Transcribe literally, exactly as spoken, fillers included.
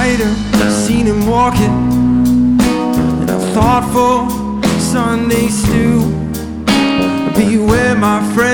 writer, seen him walking in a thoughtful Sunday stew. Beware, my friend.